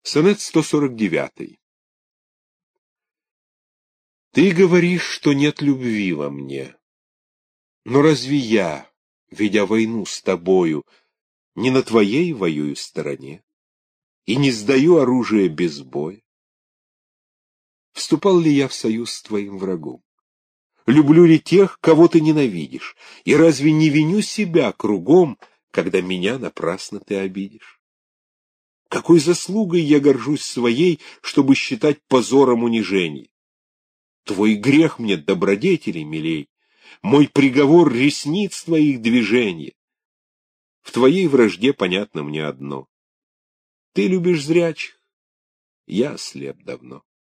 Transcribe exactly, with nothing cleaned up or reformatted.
Сонет сто сорок девять. Ты говоришь, что нет любви во мне. Но разве я, ведя войну с тобою, не на твоей воюю стороне и не сдаю оружие без боя? Вступал ли я в союз с твоим врагом? Люблю ли тех, кого ты ненавидишь? И разве не виню себя кругом, когда меня напрасно ты обидишь? Какой заслугой я горжусь своей, чтобы считать позором унижений? Твой грех мне добродетели милей, мой приговор ресниц твоих движений. В твоей вражде понятно мне одно. Ты любишь зрячих, я слеп давно.